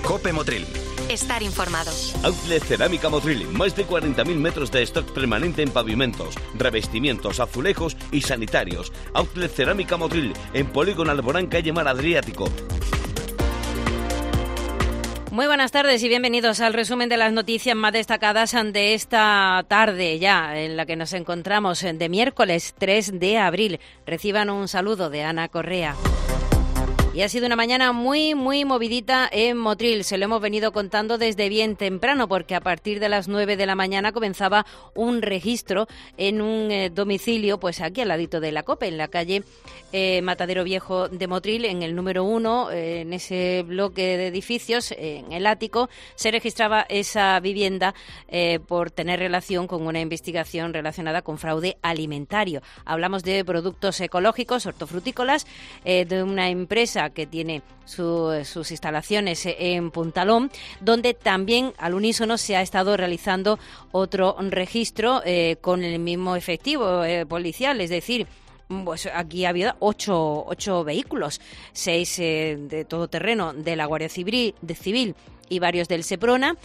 COPE Motril. Estar informado. Outlet Cerámica Motril. Más de 40.000 metros de stock permanente en pavimentos, revestimientos, azulejos y sanitarios. Outlet Cerámica Motril. En Polígono Alborán, calle Mar Adriático. Muy buenas tardes y bienvenidos al resumen de las noticias más destacadas de esta tarde ya, en la que nos encontramos de miércoles 3 de abril. Reciban un saludo de Ana Correa. Y ha sido una mañana muy movidita en Motril. Se lo hemos venido contando desde bien temprano, porque a partir de las 9 de la mañana comenzaba un registro en un domicilio, pues aquí al ladito de la COPE, en la calle Matadero Viejo de Motril, en el número 1, en ese bloque de edificios, en el ático, se registraba esa vivienda por tener relación con una investigación relacionada con fraude alimentario. Hablamos de productos ecológicos, hortofrutícolas, de una empresa que tiene sus instalaciones en Puntalón, donde también al unísono se ha estado realizando otro registro con el mismo efectivo policial, es decir, pues aquí había 8 vehículos, 6 de todoterreno de la Guardia Civil y varios del Seprona,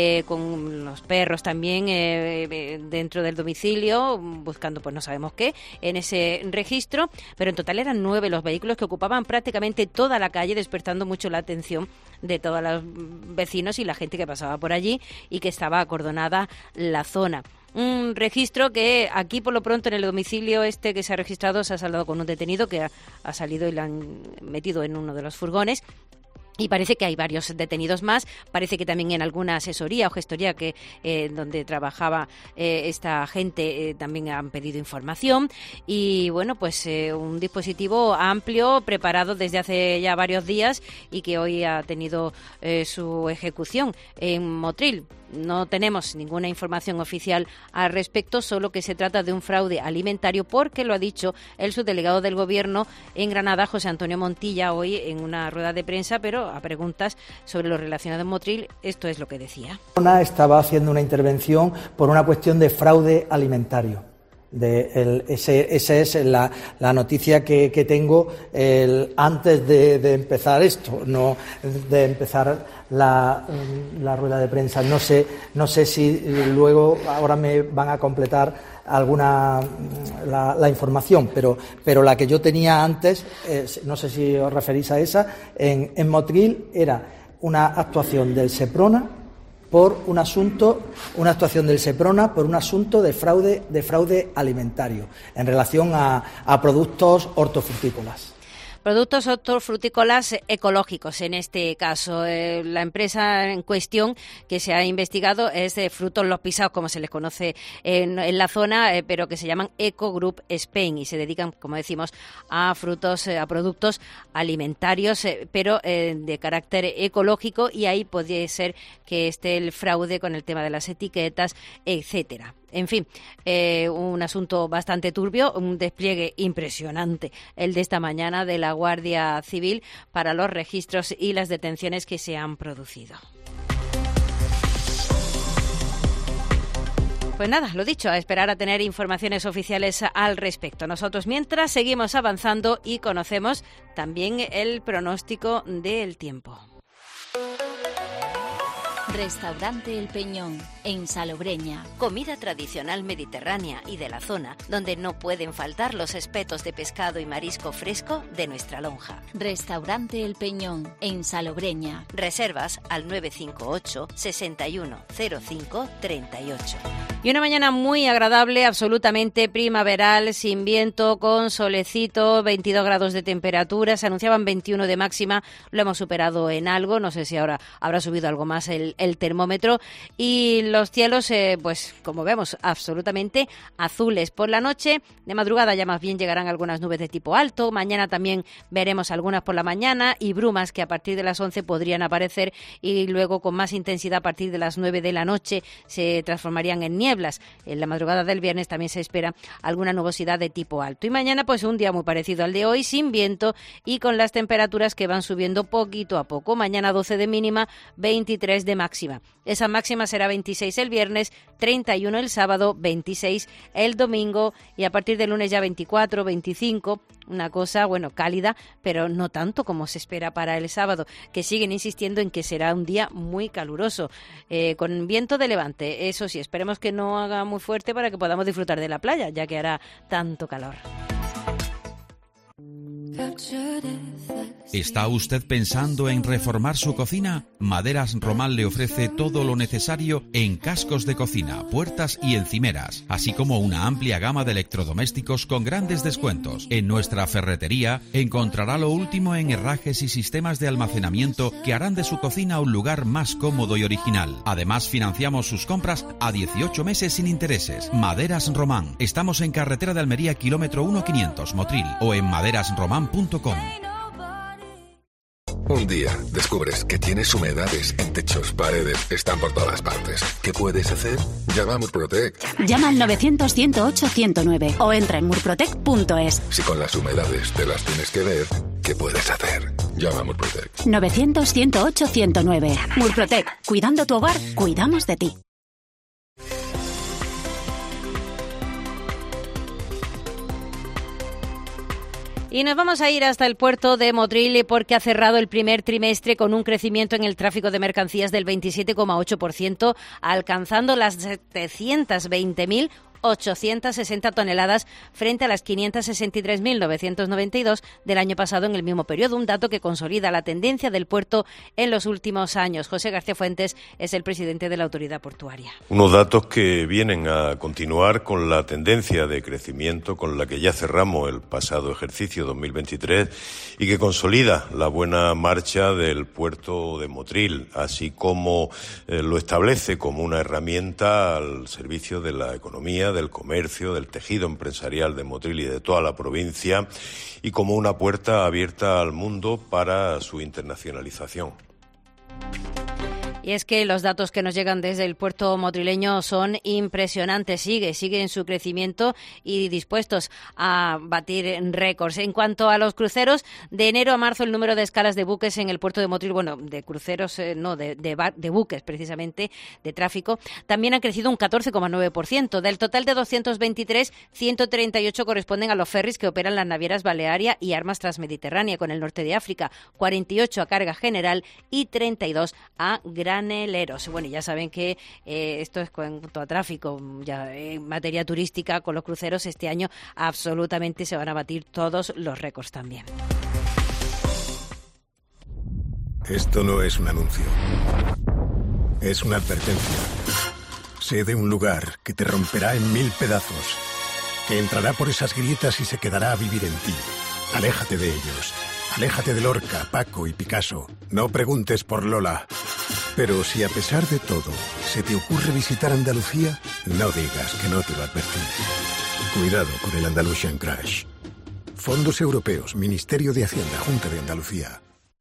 con los perros también dentro del domicilio, buscando pues no sabemos qué, en ese registro, pero en total eran 9 los vehículos que ocupaban prácticamente toda la calle, despertando mucho la atención de todos los vecinos y la gente que pasaba por allí y que estaba acordonada la zona. Un registro que aquí, por lo pronto, en el domicilio que se ha registrado, se ha saldado con un detenido que ha salido y lo han metido en uno de los furgones. Y parece que hay varios detenidos más. Parece que también en alguna asesoría o gestoría que donde trabajaba esta gente también han pedido información. Y bueno, pues un dispositivo amplio, preparado desde hace ya varios días y que hoy ha tenido su ejecución en Motril. No tenemos ninguna información oficial al respecto, solo que se trata de un fraude alimentario, porque lo ha dicho el subdelegado del Gobierno en Granada, José Antonio Montilla, hoy en una rueda de prensa, pero a preguntas sobre lo relacionado en Motril, esto es lo que decía. Estaba haciendo una intervención por una cuestión de fraude alimentario. Esa es la noticia que tengo antes de empezar esto, no de empezar la rueda de prensa. No sé si luego ahora me van a completar alguna la información, pero la que yo tenía antes, no sé si os referís a esa, en Motril era una actuación del Seprona por un asunto de fraude alimentario en relación a productos hortofrutícolas. Productos hortofrutícolas ecológicos, en este caso. La empresa en cuestión que se ha investigado es de Frutos Los Pisados, como se les conoce en la zona, pero que se llaman Eco Group Spain y se dedican, como decimos, a productos alimentarios, pero de carácter ecológico, y ahí puede ser que esté el fraude con el tema de las etiquetas, etcétera. En fin, un asunto bastante turbio, un despliegue impresionante el de esta mañana de la Guardia Civil para los registros y las detenciones que se han producido. Pues nada, lo dicho, a esperar a tener informaciones oficiales al respecto. Nosotros mientras seguimos avanzando y conocemos también el pronóstico del tiempo. Restaurante El Peñón, en Salobreña. Comida tradicional mediterránea y de la zona, donde no pueden faltar los espetos de pescado y marisco fresco de nuestra lonja. Restaurante El Peñón, en Salobreña. Reservas al 958 61 05 38. Y una mañana muy agradable, absolutamente primaveral, sin viento, con solecito, 22 grados de temperatura, se anunciaban 21 de máxima, lo hemos superado en algo, no sé si ahora habrá subido algo más el termómetro, y los cielos, pues como vemos, absolutamente azules. Por la noche, de madrugada ya más bien llegarán algunas nubes de tipo alto, mañana también veremos algunas por la mañana y brumas que a partir de las 11 podrían aparecer y luego con más intensidad a partir de las 9 de la noche se transformarían en nieblas. En la madrugada del viernes también se espera alguna nubosidad de tipo alto. Y mañana pues un día muy parecido al de hoy, sin viento y con las temperaturas que van subiendo poquito a poco. Mañana 12 de mínima, 23 de máxima. máxima. Esa máxima será 26 el viernes, 31 el sábado, 26 el domingo y a partir del lunes ya 24, 25, una cosa, cálida, pero no tanto como se espera para el sábado, que siguen insistiendo en que será un día muy caluroso, con viento de levante. Eso sí, esperemos que no haga muy fuerte para que podamos disfrutar de la playa, ya que hará tanto calor. ¿Está usted pensando en reformar su cocina? Maderas Román le ofrece todo lo necesario en cascos de cocina, puertas y encimeras, así como una amplia gama de electrodomésticos con grandes descuentos. En nuestra ferretería encontrará lo último en herrajes y sistemas de almacenamiento que harán de su cocina un lugar más cómodo y original. Además, financiamos sus compras a 18 meses sin intereses. Maderas Román. Estamos en carretera de Almería, kilómetro 1500, Motril, o en maderasromán.com. Un día descubres que tienes humedades en techos, paredes, están por todas partes. ¿Qué puedes hacer? Llama a Murprotec. Llama al 900-108-109 o entra en murprotec.es. Si con las humedades te las tienes que ver, ¿qué puedes hacer? Llama a Murprotec. 900-108-109. Murprotec. Cuidando tu hogar, cuidamos de ti. Y nos vamos a ir hasta el puerto de Motril porque ha cerrado el primer trimestre con un crecimiento en el tráfico de mercancías del 27,8%, alcanzando las 720.860 toneladas frente a las 563.992 del año pasado en el mismo periodo, un dato que consolida la tendencia del puerto en los últimos años. José García Fuentes es el presidente de la autoridad portuaria. Unos datos que vienen a continuar con la tendencia de crecimiento con la que ya cerramos el pasado ejercicio 2023 y que consolida la buena marcha del puerto de Motril, así como lo establece como una herramienta al servicio de la economía, del comercio, del tejido empresarial de Motril y de toda la provincia, y como una puerta abierta al mundo para su internacionalización. Y es que los datos que nos llegan desde el puerto motrileño son impresionantes. Sigue en su crecimiento y dispuestos a batir récords. En cuanto a los cruceros, de enero a marzo el número de escalas de buques en el puerto de Motril, de cruceros, de buques precisamente, de tráfico, también ha crecido un 14,9%. Del total de 223, 138 corresponden a los ferries que operan las navieras Balearia y Armas Transmediterránea con el norte de África, 48 a carga general y 32 a graneleros. Bueno, ya saben que esto es cuanto a tráfico, ya en materia turística con los cruceros este año absolutamente se van a batir todos los récords también. Esto no es un anuncio, es una advertencia. Sé de un lugar que te romperá en 1000 pedazos, que entrará por esas grietas y se quedará a vivir en ti. Aléjate de ellos. Aléjate de Lorca, Paco y Picasso. No preguntes por Lola. Pero si a pesar de todo se te ocurre visitar Andalucía, no digas que no te lo advertí. Cuidado con el Andalusian Crash. Fondos Europeos, Ministerio de Hacienda, Junta de Andalucía.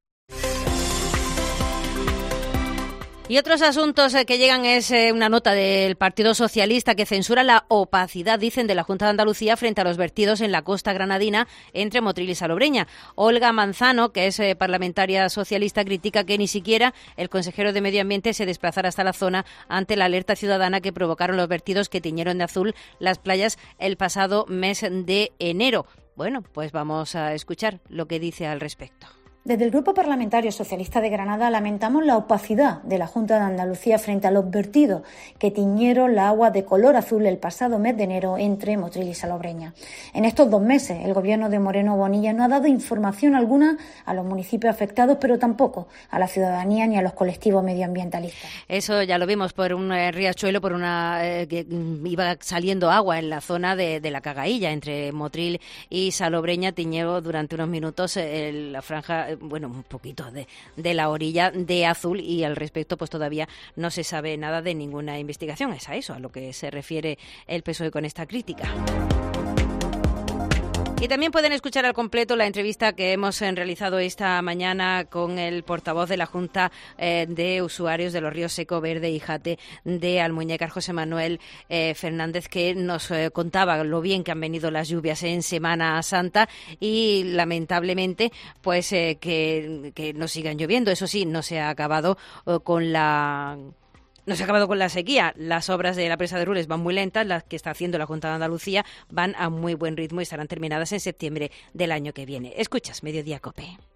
Y otros asuntos que llegan es una nota del Partido Socialista que censura la opacidad, dicen, de la Junta de Andalucía frente a los vertidos en la costa granadina entre Motril y Salobreña. Olga Manzano, que es parlamentaria socialista, critica que ni siquiera el consejero de Medio Ambiente se desplazara hasta la zona ante la alerta ciudadana que provocaron los vertidos que tiñeron de azul las playas el pasado mes de enero. Bueno, pues vamos a escuchar lo que dice al respecto. Desde el Grupo Parlamentario Socialista de Granada lamentamos la opacidad de la Junta de Andalucía frente a los vertidos que tiñeron la agua de color azul el pasado mes de enero entre Motril y Salobreña. En estos 2 meses, el Gobierno de Moreno Bonilla no ha dado información alguna a los municipios afectados, pero tampoco a la ciudadanía ni a los colectivos medioambientalistas. Eso ya lo vimos por un riachuelo, por una que iba saliendo agua en la zona de la Cagailla, entre Motril y Salobreña, tiñó durante unos minutos la franja, un poquito de la orilla de azul, y al respecto pues todavía no se sabe nada de ninguna investigación. Es a eso a lo que se refiere el PSOE con esta crítica. Y también pueden escuchar al completo la entrevista que hemos realizado esta mañana con el portavoz de la Junta de Usuarios de los Ríos Seco, Verde y Jate de Almuñécar, José Manuel Fernández, que nos contaba lo bien que han venido las lluvias en Semana Santa y lamentablemente pues que no sigan lloviendo. Eso sí, no se ha acabado con la sequía. Las obras de la presa de Rules van muy lentas, las que está haciendo la Junta de Andalucía van a muy buen ritmo y estarán terminadas en septiembre del año que viene. Escuchas Mediodía COPE.